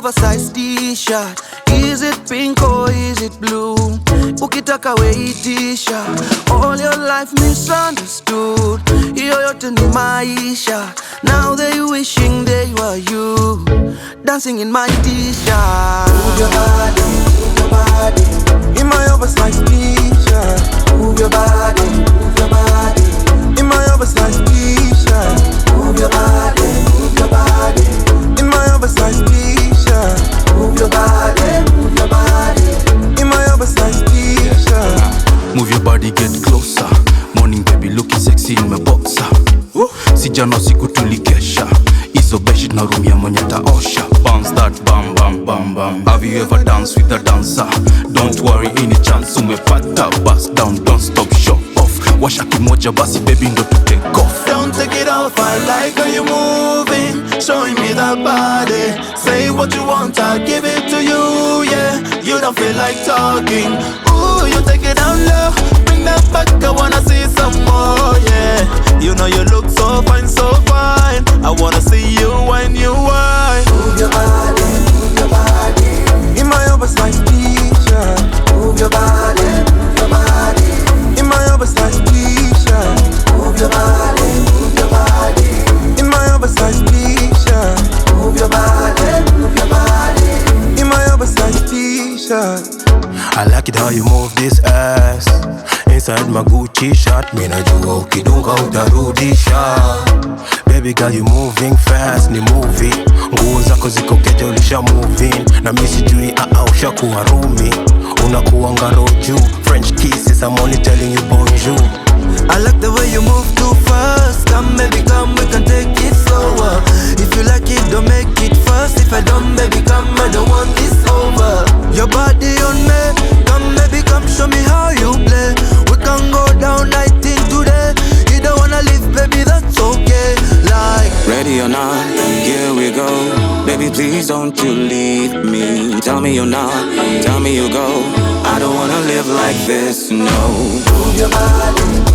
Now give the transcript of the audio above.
oversized t-shirt. Is it pink or is it blue? Ukitaka we t-shirt. All your life misunderstood. Hiyo yote ni maisha. Now they wishing they were you, dancing in my t-shirt. Move your body, move your body. In my oversized t-shirt. Move your body, move your body. In my oversized t-shirt. Move your body, move your body. In my oversized t-shirt. Move your body, move your body. In my oversized t-shirt. Move your body, get closer. Morning baby looking sexy in my boxer. Sijana siku tulikesha. Izo bedsheet na room ya mwenye taosha. Bounce that bam bam bam bam. Have you ever danced with a dancer? Don't worry, any chance umepata. Bust down, don't stop, show off. Washa kimoja basi baby ndo to take off. Don't take it off, I like how you moving, showing me that body. Say what you want, I'll give it to you, yeah. You don't feel like talking. Ooh, you take it down low. Bring that back, I wanna see some more, yeah. You know you look so fine, so fine. I wanna see you when you whine. Move your body, move your body. In my oversized t-shirt. Move your body, move your body. In my oversized t-shirt. Move your body, move your body. In my oversized t-shirt. Move your body, move your body. In my oversized t-shirt. I like it how you move this ass inside my Gucci shirt. Mina jua ukidunga utarudisha. Baby girl you moving fast, ni movie. Nguo zako ziko kete ulisha moving. Na mimi sijui ushakuwa rumi. Unakuwa ngaro juu. French kisses, I'm only telling you bonjour. I like the way you move too fast. Come baby come, we can take it slower. If you like it, don't make it fast. If I don't, baby come, I don't want this over. Your body on me, come baby come, show me how you play. We can go down night in today. You don't wanna leave, baby, that's okay. Like ready or not, here we go. Baby please don't you leave me. Tell me you're not, tell me you go. I don't wanna live like this, no. Move your body.